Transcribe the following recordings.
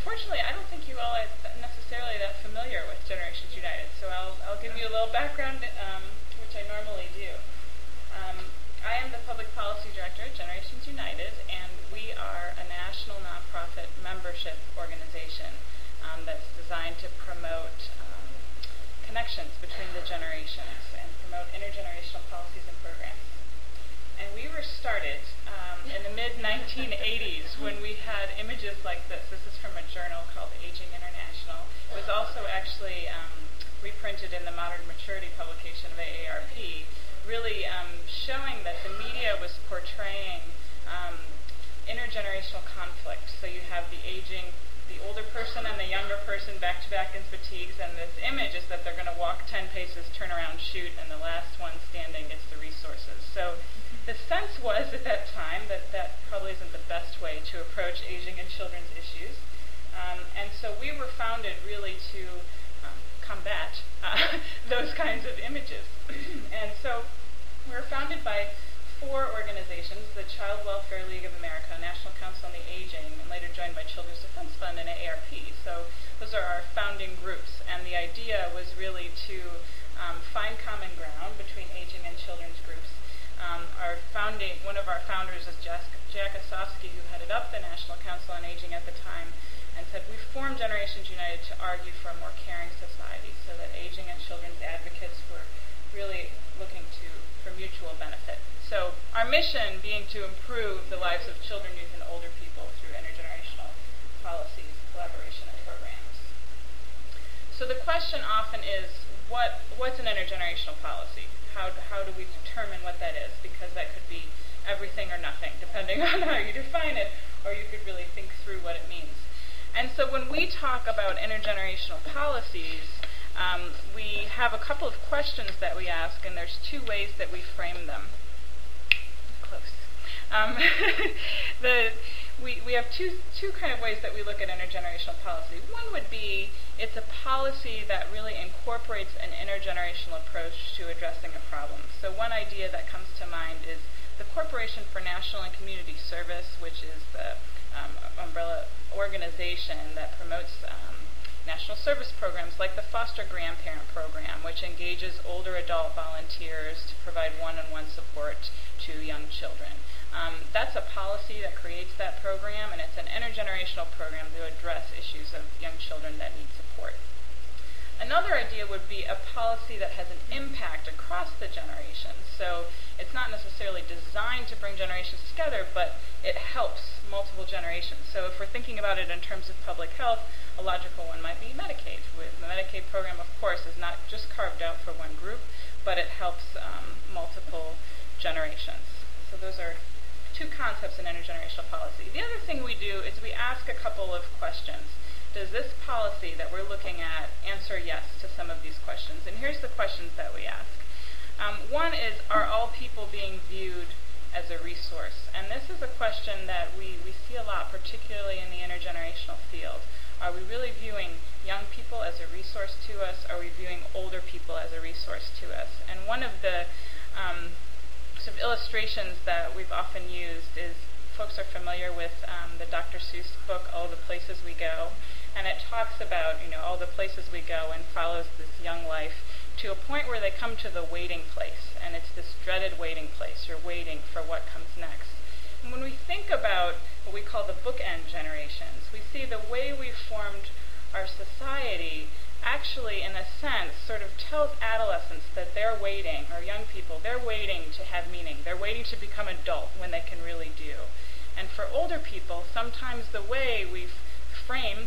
unfortunately, I don't think you all are necessarily that familiar with Generations United, so I'll give you a little background, which I normally do. I am the Public Policy Director at Generations United, and we are a national nonprofit membership organization that's designed to promote connections between the generations and promote intergenerational policies and programs. And we were started in the mid-1980s when we had images like this. This is from a journal called Aging International. It was also actually reprinted in the Modern Maturity publication of AARP, really showing that the media was portraying intergenerational conflict. So you have the older person and the younger person back-to-back in fatigues, and this image is that they're going to walk 10 paces, turn around, shoot, and the last one standing gets the resources. So the sense was at that time that that probably isn't the best way to approach aging and children's issues. And so we were founded really to combat those kinds of images. And so we were founded by 4 organizations: the Child Welfare League of America, National Council on the Aging, and later joined by Children's Defense Fund and AARP. So those are our founding groups, and the idea was really to find common ground between aging and children's groups. One of our founders is Jack Osofsky, who headed up the National Council on Aging at the time, and said, we formed Generations United to argue for a more caring society, so that aging and children's advocates were really looking for mutual benefit. So our mission being to improve the lives of children, youth, and older people through intergenerational policies, collaboration, and programs. So the question often is, what's an intergenerational policy? How do we determine what that is? Because that could be everything or nothing, depending on how you define it, or you could really think through what it means. And so when we talk about intergenerational policies, we have a couple of questions that we ask, and there's 2 ways that we frame them. Close. We have two kind of ways that we look at intergenerational policy. One would be it's a policy that really incorporates an intergenerational approach to addressing a problem. So one idea that comes to mind is the Corporation for National and Community Service, which is the umbrella organization that promotes national service programs like the Foster Grandparent Program, which engages older adult volunteers to provide one-on-one support to young children. That's a policy that creates that program, and it's an intergenerational program to address issues of young children that need support. Another idea would be a policy that has an impact across the generations. So it's not necessarily designed to bring generations together, but it helps multiple generations. So if we're thinking about it in terms of public health, a logical one might be Medicaid. The Medicaid program, of course, is not just carved out for one group, but it helps multiple generations. So those are 2 concepts in intergenerational policy. The other thing we do is we ask a couple of questions. Does this policy that we're looking at answer yes to some of these questions? And here's the questions that we ask. One is, are all people being viewed as a resource? And this is a question that we see a lot, particularly in the intergenerational field. Are we really viewing young people as a resource to us? Are we viewing older people as a resource to us? And one of the sort of illustrations that we've often used is, folks are familiar with the Dr. Seuss book, All the Places We Go. And it talks about, all the places we go, and follows this young life to a point where they come to the waiting place. And it's this dreaded waiting place. You're waiting for what comes next. And when we think about what we call the bookend generations, we see the way we formed our society actually, in a sense, sort of tells adolescents that they're waiting, or young people, they're waiting to have meaning. They're waiting to become adult when they can really do. And for older people, sometimes the way we frame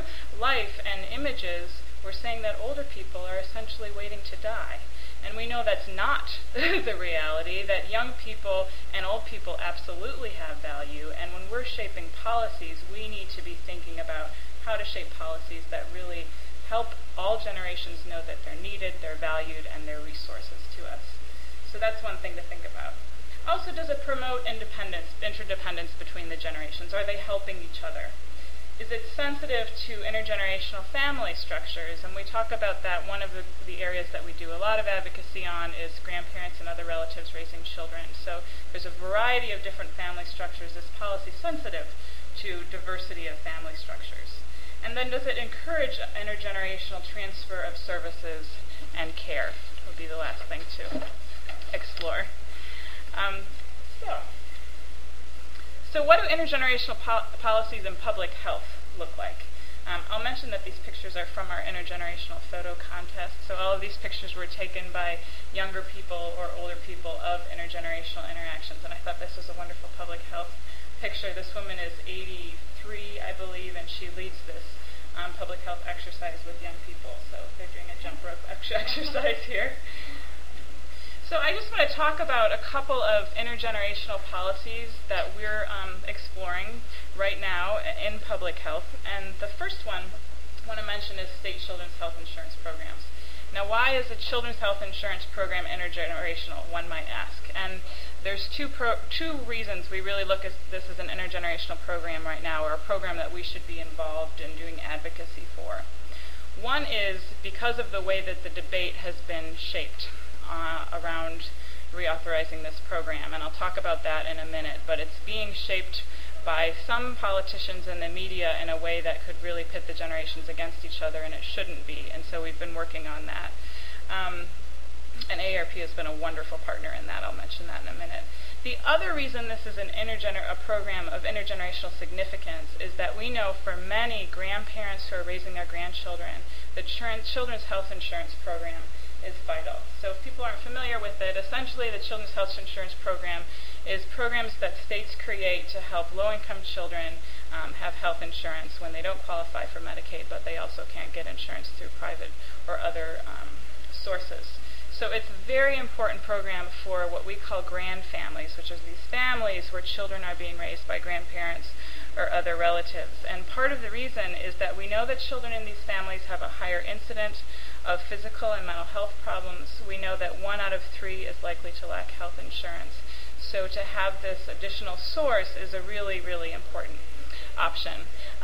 life and images, we're saying that older people are essentially waiting to die. And we know that's not the reality, that young people and old people absolutely have value. And when we're shaping policies, we need to be thinking about how to shape policies that really help all generations know that they're needed, they're valued, and they're resources to us. So that's one thing to think about. Also, does it promote interdependence between the generations? Are they helping each other? Is it sensitive to intergenerational family structures? And we talk about that. One of the areas that we do a lot of advocacy on is grandparents and other relatives raising children. So there's a variety of different family structures. Is policy sensitive to diversity of family structures? then does it encourage intergenerational transfer of services and care? Would be the last thing to explore. So what do intergenerational policies in public health look like? I'll mention that these pictures are from our intergenerational photo contest. So all of these pictures were taken by younger people or older people of intergenerational interactions. And I thought this was a wonderful public health picture. This woman is 83, I believe, and she leads this public health exercise with young people. So they're doing a jump rope exercise here. So I just want to talk about a couple of intergenerational policies that we're exploring right now in public health. And the first one I want to mention is state children's health insurance programs. Now, why is a children's health insurance program intergenerational, one might ask? And there's two reasons we really look at this as an intergenerational program right now, or a program that we should be involved in doing advocacy for. One is because of the way that the debate has been shaped around reauthorizing this program, and I'll talk about that in a minute, but it's being shaped by some politicians in the media in a way that could really pit the generations against each other, and it shouldn't be, and so we've been working on that. And AARP has been a wonderful partner in that. I'll mention that in a minute. The other reason this is a program of intergenerational significance is that we know for many grandparents who are raising their grandchildren, the Children's Health Insurance Program is vital. So if people aren't familiar with it, essentially the Children's Health Insurance Program is programs that states create to help low-income children have health insurance when they don't qualify for Medicaid, but they also can't get insurance through private or other sources. So it's a very important program for what we call grand families, which are these families where children are being raised by grandparents or other relatives. And part of the reason is that we know that children in these families have a higher incidence of physical and mental health problems. We know that 1 out of 3 is likely to lack health insurance. So to have this additional source is a really, really important option.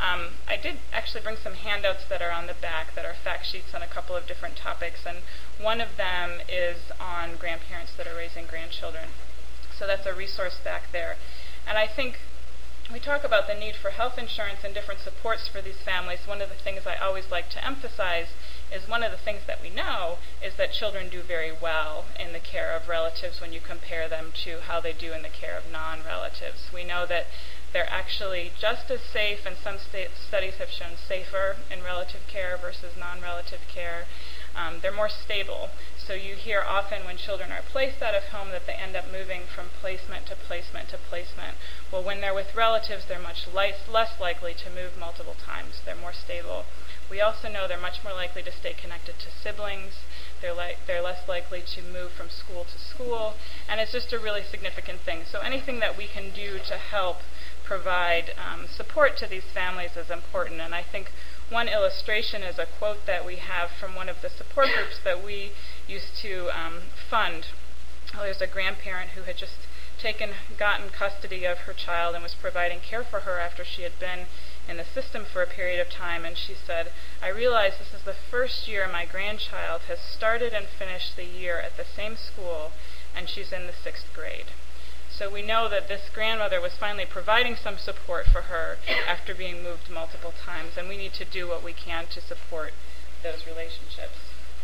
I did actually bring some handouts that are on the back that are fact sheets on a couple of different topics, and one of them is on grandparents that are raising grandchildren. So that's a resource back there. And I think we talk about the need for health insurance and different supports for these families. One of the things I always like to emphasize is one of the things that we know is that children do very well in the care of relatives when you compare them to how they do in the care of non-relatives. We know that they're actually just as safe, and some studies have shown safer in relative care versus non-relative care. They're more stable. So you hear often when children are placed out of home that they end up moving from placement to placement to placement. Well, when they're with relatives, they're much less likely to move multiple times. They're more stable. We also know they're much more likely to stay connected to siblings. They're less likely to move from school to school, and it's just a really significant thing. So anything that we can do to help provide support to these families is important. And I think one illustration is a quote that we have from one of the support groups that we used to fund. There's a grandparent who had just gotten custody of her child and was providing care for her after she had been in the system for a period of time, and she said, "I realize this is the first year my grandchild has started and finished the year at the same school, and she's in the 6th grade." So we know that this grandmother was finally providing some support for her after being moved multiple times, and we need to do what we can to support those relationships.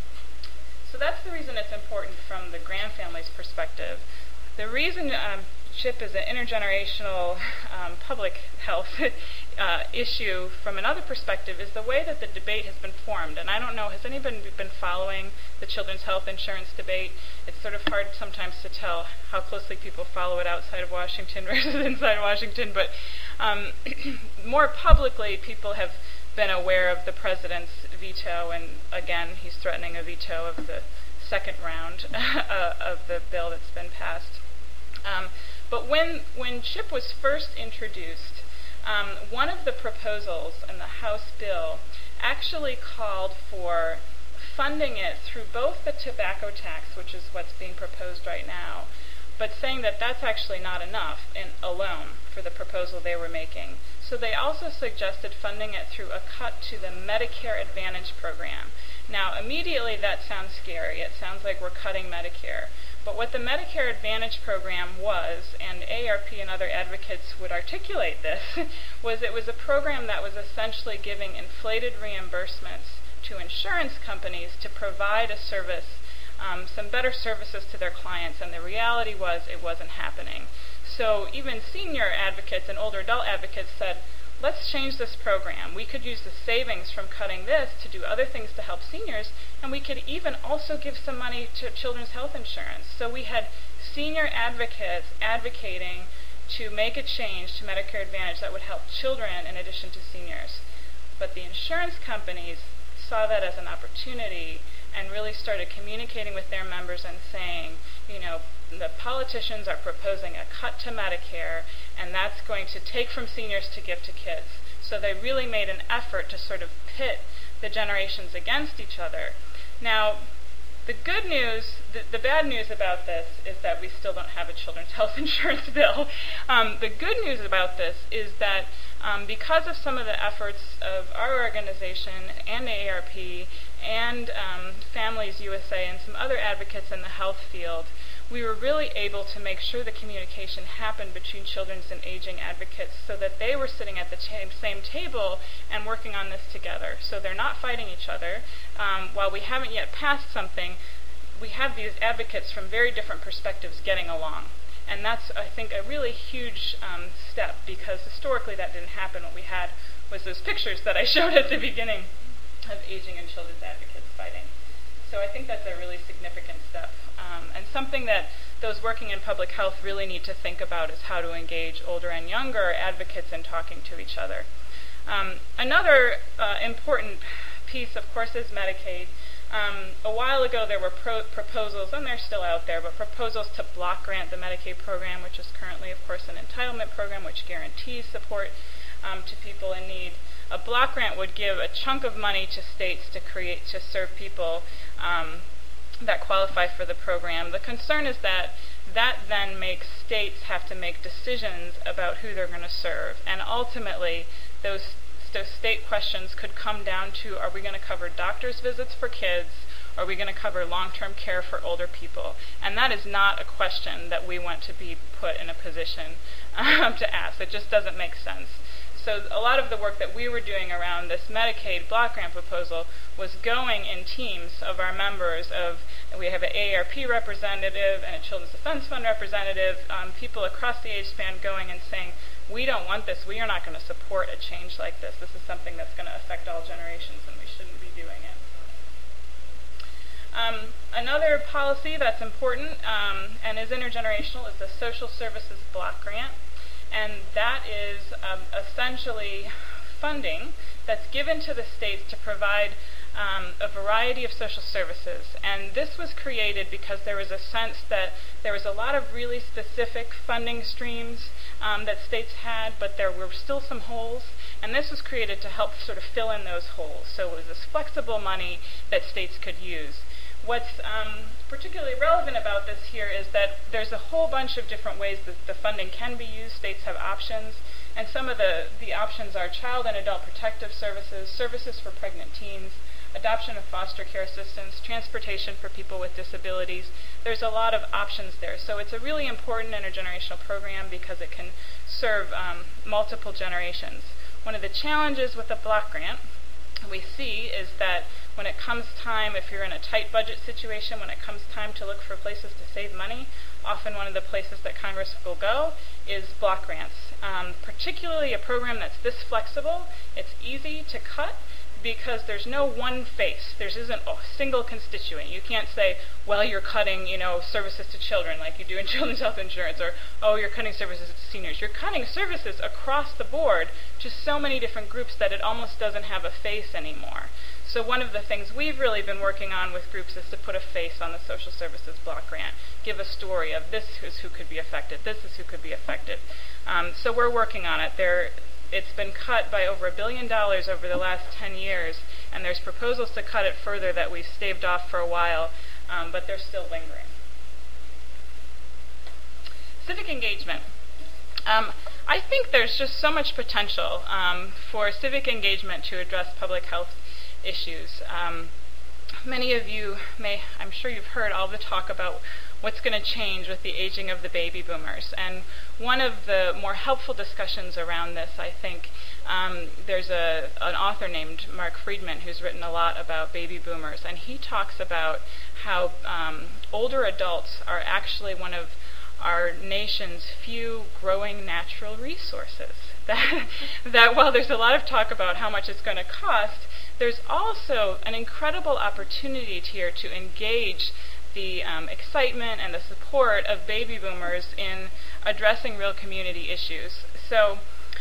So that's the reason it's important from the grandfamily's perspective. The reason CHIP is an intergenerational public health issue from another perspective is the way that the debate has been formed. And I don't know, has anybody been following the children's health insurance debate? It's sort of hard sometimes to tell how closely people follow it outside of Washington versus inside Washington, but more publicly people have been aware of the president's veto, and again, he's threatening a veto of the second round of the bill that's been passed. But when CHIP was first introduced, one of the proposals in the House bill actually called for funding it through both the tobacco tax, which is what's being proposed right now, but saying that that's actually not enough alone for the proposal they were making. So they also suggested funding it through a cut to the Medicare Advantage program. Now, immediately that sounds scary. It sounds like we're cutting Medicare. But what the Medicare Advantage program was, and AARP and other advocates would articulate this, was it was a program that was essentially giving inflated reimbursements to insurance companies to provide a service, some better services to their clients, and the reality was it wasn't happening. So even senior advocates and older adult advocates said, let's change this program. We could use the savings from cutting this to do other things to help seniors, and we could even also give some money to children's health insurance. So we had senior advocates advocating to make a change to Medicare Advantage that would help children in addition to seniors. But the insurance companies saw that as an opportunity and really started communicating with their members and saying, the politicians are proposing a cut to Medicare, and that's going to take from seniors to give to kids. So they really made an effort to sort of pit the generations against each other. Now, the good news, the bad news about this is that we still don't have a children's health insurance bill. The good news about this is that because of some of the efforts of our organization and AARP and Families USA and some other advocates in the health field, we were really able to make sure the communication happened between children's and aging advocates so that they were sitting at the same table and working on this together. So they're not fighting each other. While we haven't yet passed something, we have these advocates from very different perspectives getting along. And that's, I think, a really huge step, because historically that didn't happen. What we had was those pictures that I showed at the beginning of aging and children's advocates fighting. So I think that's a really significant step. And something that those working in public health really need to think about is how to engage older and younger advocates in talking to each other. Another important piece, of course, is Medicaid. A while ago there were proposals, and they're still out there, but proposals to block grant the Medicaid program, which is currently, of course, an entitlement program which guarantees support to people in need. A block grant would give a chunk of money to states to serve people that qualify for the program. The concern is that then makes states have to make decisions about who they're going to serve, and ultimately those state questions could come down to, are we going to cover doctor's visits for kids, or are we going to cover long-term care for older people? And that is not a question that we want to be put in a position to ask. It just doesn't make sense. So a lot of the work that we were doing around this Medicaid block grant proposal was going in teams of our members we have an AARP representative and a Children's Defense Fund representative, people across the age span going and saying, we don't want this, we are not going to support a change like this. This is something that's going to affect all generations and we shouldn't be doing it. Another policy that's important and is intergenerational is the Social Services Block Grant. And that is essentially funding that's given to the states to provide a variety of social services. And this was created because there was a sense that there was a lot of really specific funding streams that states had, but there were still some holes. And this was created to help sort of fill in those holes. So it was this flexible money that states could use. What's particularly relevant about this here is that there's a whole bunch of different ways that the funding can be used. States have options, and some of the options are child and adult protective services, services for pregnant teens, adoption and foster care assistance, transportation for people with disabilities. There's a lot of options there. So it's a really important intergenerational program because it can serve multiple generations. One of the challenges with the block grant we see is that when it comes time, if you're in a tight budget situation, when it comes time to look for places to save money, often one of the places that Congress will go is block grants. Particularly a program that's this flexible, it's easy to cut because there's no one face. There isn't a single constituent. You can't say, well, you're cutting, services to children like you do in children's health insurance, or, oh, you're cutting services to seniors. You're cutting services across the board to so many different groups that it almost doesn't have a face anymore. So one of the things we've really been working on with groups is to put a face on the Social Services Block Grant, give a story of this is who could be affected, this is who could be affected. So we're working on it. It's been cut by over $1 billion over the last 10 years, and there's proposals to cut it further that we've staved off for a while, but they're still lingering. Civic engagement. I think there's just so much potential for civic engagement to address public health issues. Many of you I'm sure you've heard all the talk about what's going to change with the aging of the baby boomers. And one of the more helpful discussions around this, I think, there's an author named Mark Friedman who's written a lot about baby boomers, and he talks about how older adults are actually one of our nation's few growing natural resources. That while there's a lot of talk about how much it's going to cost, there's also an incredible opportunity here to engage the excitement and the support of baby boomers in addressing real community issues. So,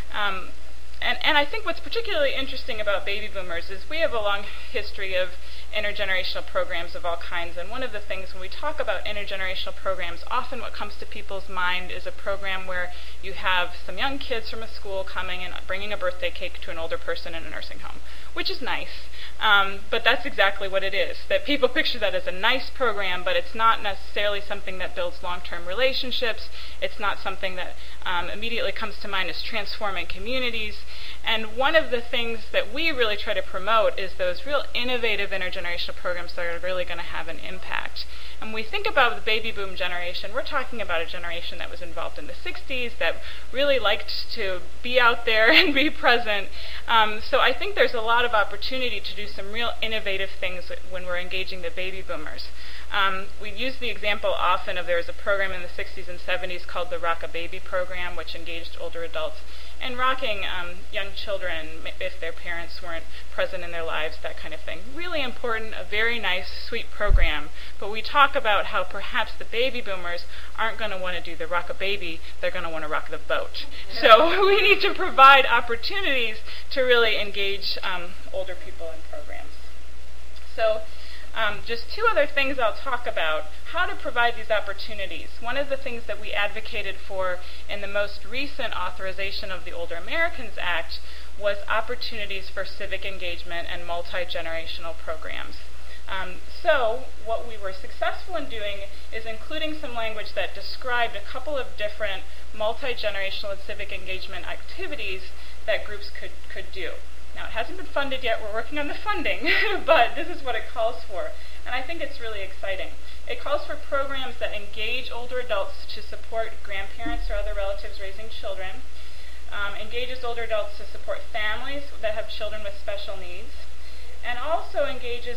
and I think what's particularly interesting about baby boomers is we have a long history of intergenerational programs of all kinds, and one of the things when we talk about intergenerational programs, often what comes to people's mind is a program where you have some young kids from a school coming and bringing a birthday cake to an older person in a nursing home, which is nice, but that's exactly what it is. That people picture that as a nice program, but it's not necessarily something that builds long-term relationships. It's not something that immediately comes to mind as transforming communities. And one of the things that we really try to promote is those real innovative intergenerational programs that are really going to have an impact. And when we think about the baby boom generation, we're talking about a generation that was involved in the 60s, that really liked to be out there and be present. So I think there's a lot of opportunity to do some real innovative things when we're engaging the baby boomers. We use the example often of there was a program in the 60s and 70s called the Rock a Baby program, which engaged older adults and rocking young children if their parents weren't present in their lives, that kind of thing. Really important, a very nice, sweet program. But we talk about how perhaps the baby boomers aren't going to want to do the rock a baby, they're going to want to rock the boat. So we need to provide opportunities to really engage older people in programs. So just two other things I'll talk about. How to provide these opportunities. One of the things that we advocated for in the most recent authorization of the Older Americans Act was opportunities for civic engagement and multi-generational programs. So what we were successful in doing is including some language that described a couple of different multi-generational and civic engagement activities that groups could do. Now, it hasn't been funded yet. We're working on the funding, but this is what it calls for. And I think it's really exciting. It calls for programs that engage older adults to support grandparents or other relatives raising children, engages older adults to support families that have children with special needs, and also engages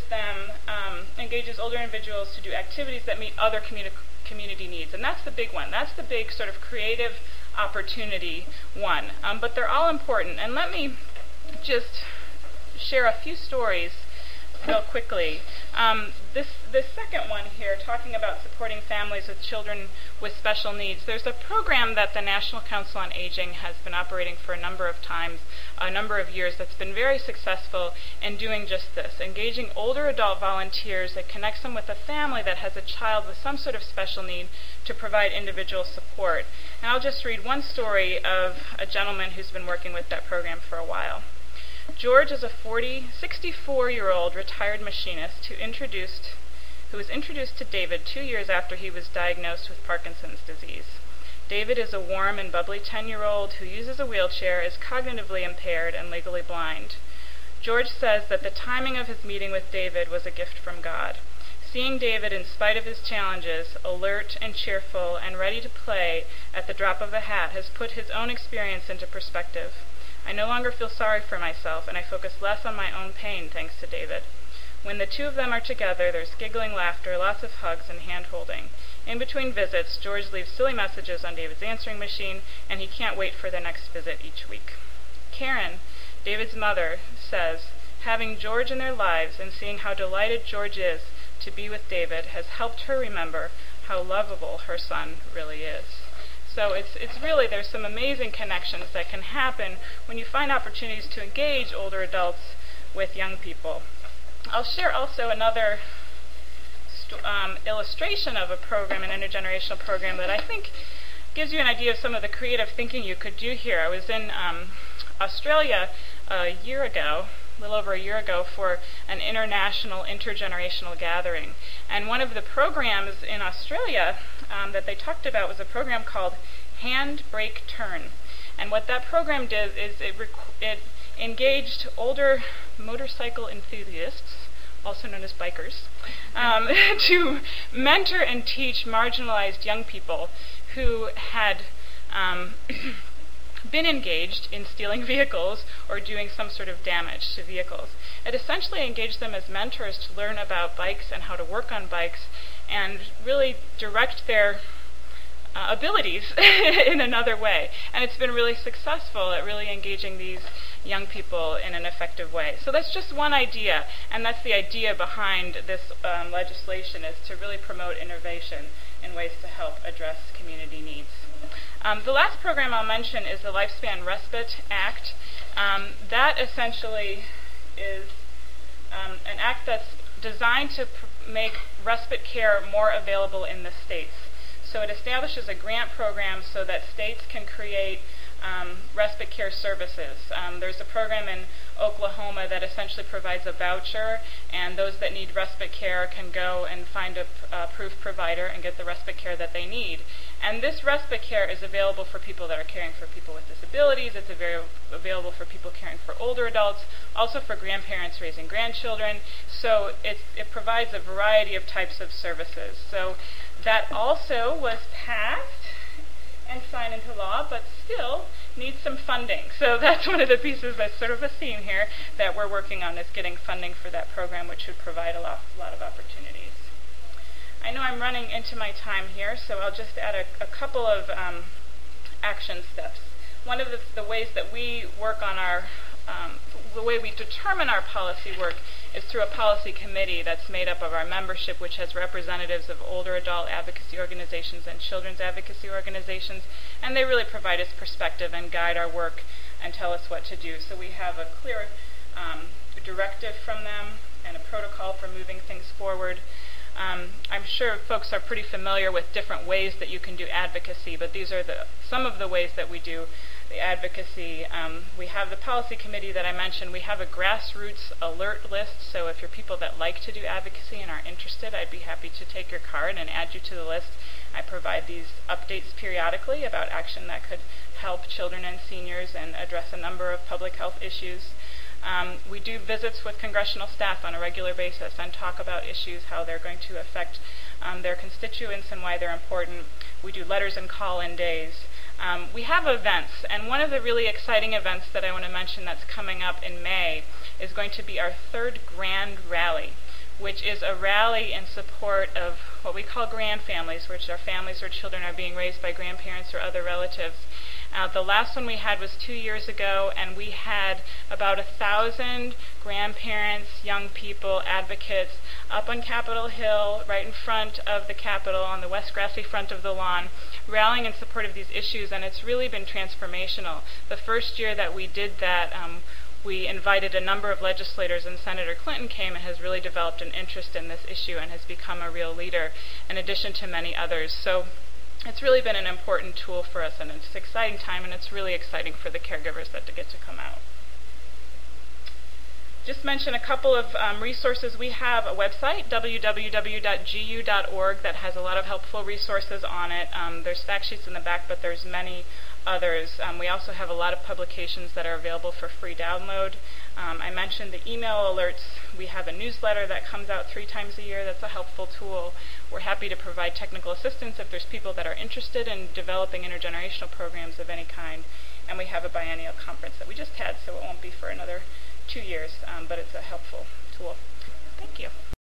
older individuals to do activities that meet other community needs. And that's the big one. That's the big sort of creative opportunity one. But they're all important. And let me just share a few stories real quickly. This second one here, talking about supporting families with children with special needs, there's a program that the National Council on Aging has been operating for a number of years that's been very successful in doing just this, engaging older adult volunteers that connects them with a family that has a child with some sort of special need to provide individual support. And I'll just read one story of a gentleman who's been working with that program for a while. George is a 64-year-old retired machinist who was introduced to David 2 years after he was diagnosed with Parkinson's disease. David is a warm and bubbly 10-year-old who uses a wheelchair, is cognitively impaired, and legally blind. George says that the timing of his meeting with David was a gift from God. Seeing David, in spite of his challenges, alert and cheerful and ready to play at the drop of a hat, has put his own experience into perspective. I no longer feel sorry for myself, and I focus less on my own pain, thanks to David. When the two of them are together, there's giggling laughter, lots of hugs, and hand-holding. In between visits, George leaves silly messages on David's answering machine, and he can't wait for the next visit each week. Karen, David's mother, says, having George in their lives and seeing how delighted George is to be with David has helped her remember how lovable her son really is. So it's really, there's some amazing connections that can happen when you find opportunities to engage older adults with young people. I'll share also another illustration of a program, an intergenerational program, that I think gives you an idea of some of the creative thinking you could do here. I was in Australia a little over a year ago, for an international intergenerational gathering. And one of the programs in Australia that they talked about was a program called Handbrake Turn. And what that program did is it engaged older motorcycle enthusiasts also known as bikers, to mentor and teach marginalized young people who had been engaged in stealing vehicles or doing some sort of damage to vehicles. It essentially engaged them as mentors to learn about bikes and how to work on bikes and really direct their abilities in another way. And it's been really successful at really engaging these young people in an effective way. So that's just one idea, and that's the idea behind this legislation, is to really promote innovation in ways to help address community needs. The last program I'll mention is the Lifespan Respite Act. That essentially is an act that's designed to make respite care more available in the states. So it establishes a grant program so that states can create respite care services. There's a program in Oklahoma that essentially provides a voucher, and those that need respite care can go and find a approved provider and get the respite care that they need. And this respite care is available for people that are caring for people with disabilities. It's available for people caring for older adults, also for grandparents raising grandchildren. So it provides a variety of types of services. So that also was passed and signed into law, but still needs some funding. So that's one of the pieces that's sort of a theme here that we're working on, is getting funding for that program, which would provide a lot of opportunities. I know I'm running into my time here, so I'll just add a couple of action steps. One of the ways that we work on the way we determine our policy work is through a policy committee that's made up of our membership, which has representatives of older adult advocacy organizations and children's advocacy organizations, and they really provide us perspective and guide our work and tell us what to do. So we have a clear directive from them and a protocol for moving things forward. I'm sure folks are pretty familiar with different ways that you can do advocacy, but these are some of the ways that we do the advocacy. We have the policy committee that I mentioned. We have a grassroots alert list, so if you're people that like to do advocacy and are interested, I'd be happy to take your card and add you to the list. I provide these updates periodically about action that could help children and seniors and address a number of public health issues. We do visits with congressional staff on a regular basis and talk about issues, how they're going to affect their constituents and why they're important. We do letters and call-in days. We have events, and one of the really exciting events that I want to mention that's coming up in May is going to be our third Grand Rally, which is a rally in support of what we call grand families, which are families where children are being raised by grandparents or other relatives. The last one we had was 2 years ago, and we had about 1,000 grandparents, young people, advocates up on Capitol Hill, right in front of the Capitol, on the west grassy front of the lawn, rallying in support of these issues, and it's really been transformational. The first year that we did that, we invited a number of legislators, and Senator Clinton came and has really developed an interest in this issue and has become a real leader, in addition to many others. So it's really been an important tool for us, and it's an exciting time, and it's really exciting for the caregivers that get to come out. Just mention a couple of resources. We have a website, www.gu.org, that has a lot of helpful resources on it. There's fact sheets in the back, but there's many others. We also have a lot of publications that are available for free download. I mentioned the email alerts. We have a newsletter that comes out 3 times a year. That's a helpful tool. We're happy to provide technical assistance if there's people that are interested in developing intergenerational programs of any kind. And we have a biennial conference that we just had, so it won't be for another 2 years, but it's a helpful tool. Thank you.